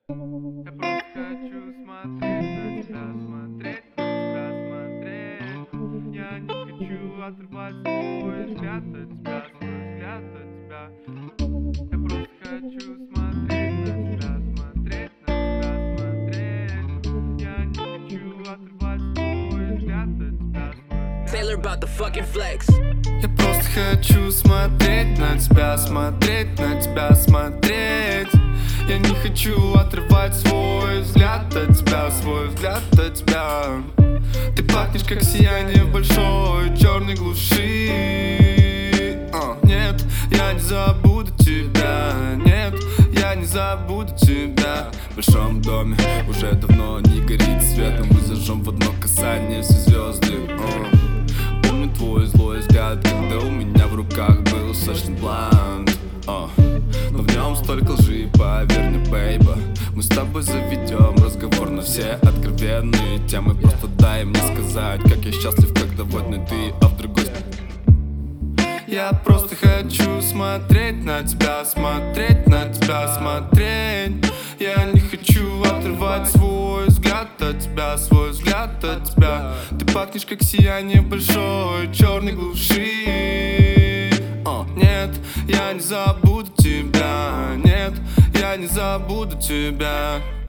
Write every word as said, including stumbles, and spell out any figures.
Я просто хочу смотреть на тебя, смотреть на тебя, смотреть. Я не хочу отрывать свой взгляд от тебя, свой взгляд от тебя. Я просто хочу смотреть на тебя, смотреть на тебя, смотреть. Я не хочу отрывать свой взгляд от тебя, свой взгляд. Taylor about the fucking flex. Я просто хочу смотреть на тебя, смотреть на тебя, смотреть. Я не хочу отрывать свой взгляд от тебя, свой взгляд от тебя. Ты пахнешь как сияние в большой черной глуши. а, Нет, я не забуду тебя, нет, я не забуду тебя. В большом доме уже давно не горит светом. Мы зажжем в одно касание все звезды. а. Помню твой злой взгляд, когда у меня в руках был сочный блант. а. Но в нем столько лжи, поверь мне, бейба. Мы с тобой заведем разговор на все откровенные темы. Просто дай мне сказать, как я счастлив, когда в одной ты, а в другой... Я просто хочу смотреть на тебя, смотреть на тебя, смотреть. Я не хочу отрывать свой взгляд от тебя, свой взгляд от тебя. Ты пахнешь как сияние в большой черной глуши. а, Нет, я не забуду тебя, нет, я не забуду тебя.